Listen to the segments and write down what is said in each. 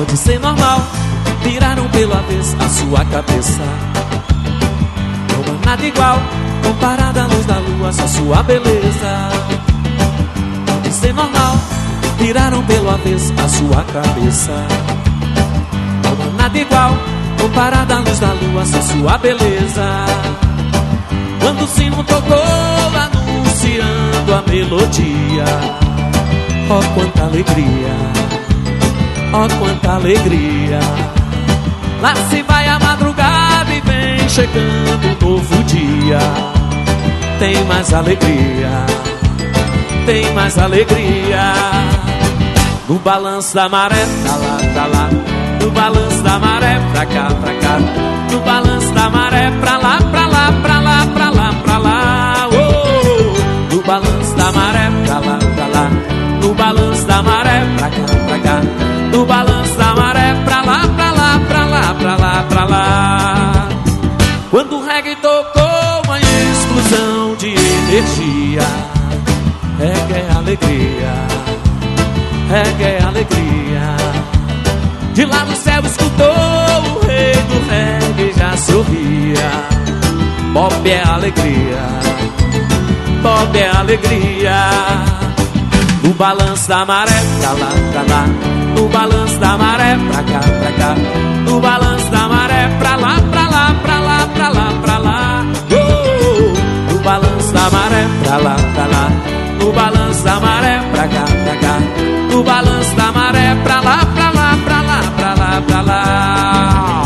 Pode ser normal, viraram pelo avesso a sua cabeça. Não há nada igual, comparada à luz da lua, só sua beleza. Pode ser normal, viraram pelo avesso a sua cabeça. Não há nada igual, comparada à luz da lua, só sua beleza. Quando o sino tocou, anunciando a melodia, oh quanta alegria, oh quanta alegria. Lá se vai a madrugada e vem chegando um novo dia. Tem mais alegria, tem mais alegria. No balanço da maré, tá lá, tá lá. No balanço da maré, pra cá, pra cá. No balanço da maré, pra lá, pra lá, pra lá, pra lá, pra lá. Oh! No balanço da maré, pra lá, pra lá. No balanço da maré, pra cá, pra cá. No balanço da maré, pra lá, pra lá, pra lá, pra lá, pra lá. Quando o reggae tocou, uma explosão de energia. Reggae é alegria, reggae é alegria. De lá no céu escutou o rei do reggae, já sorria. Pop é alegria, pop é alegria. No balanço da maré, pra lá, pra lá. No balanço da maré, pra cá, pra cá. No balanço da maré, pra lá, pra lá, pra lá, pra lá, pra lá. Oh! No balanço da maré, pra lá, pra lá. No balanço da maré, pra cá, pra cá. No balanço da maré, pra lá, pra lá, pra lá, pra lá, pra lá.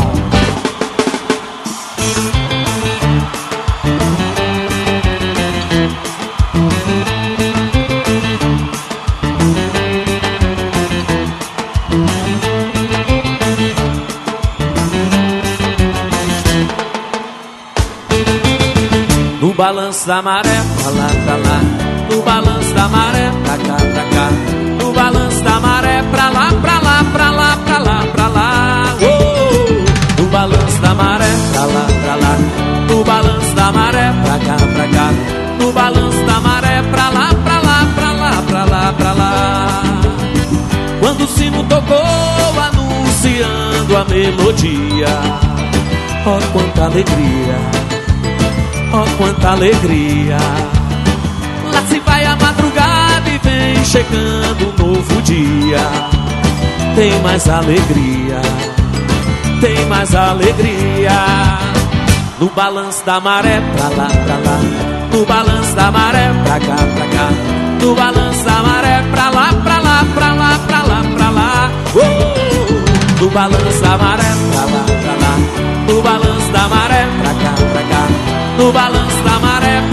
No balanço da maré, pra lá, pra lá. No balanço da maré, pra cá, pra cá. No balanço da maré, pra lá, pra lá, pra lá, pra lá, pra lá. Oh! No balanço da maré, pra lá, pra lá. No balanço da maré, pra cá, pra cá. No balanço da maré, pra lá, pra lá, pra lá, pra lá, pra lá. Quando o sino tocou, anunciando a melodia, oh quanta alegria, oh quanta alegria. Lá se vai a madrugada e vem chegando um novo dia. Tem mais alegria, tem mais alegria. No balanço da maré, pra lá, pra lá. No balanço da maré, pra cá, pra cá. No balanço da maré, pra lá, pra lá, pra lá, pra lá, pra lá. Oh! No balanço da maré, pra lá, pra lá. No balanço da maré, pra cá, pra cá. No balanço da maré,